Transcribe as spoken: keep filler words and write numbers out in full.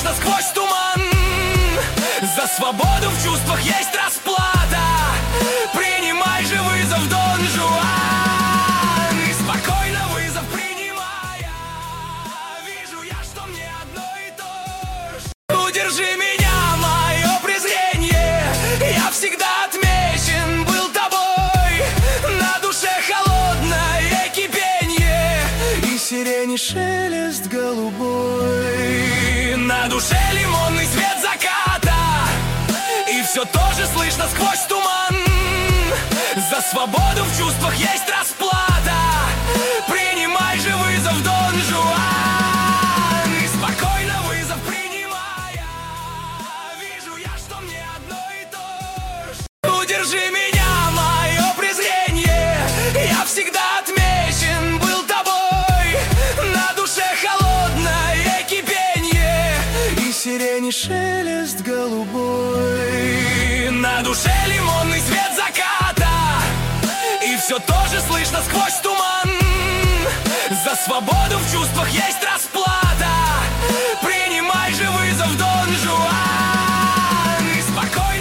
слышно сквозь туман. За свободу в чувствах есть расплата. Принимай же вызов, Дон Жуан. И спокойно вызов принимая, вижу я, что мне одно и то же. Удержи меня, мое презрение, я всегда отмечен был тобой. На душе холодное кипенье и сирени шелест голубой. На душе лимонный свет заката, и все тоже слышно сквозь туман. За свободу в чувствах есть расплата. Принимай же вызов, Дон Жуан. И спокойно вызов принимая, вижу я, что мне одно и то же. Удержи меня, мое презрение, я всегда отмечен был тобой. На душе холодное кипенье и сирени шелест голубой. На душе лимонный свет заката, и все тоже слышно сквозь туман. За свободу в чувствах есть расплата.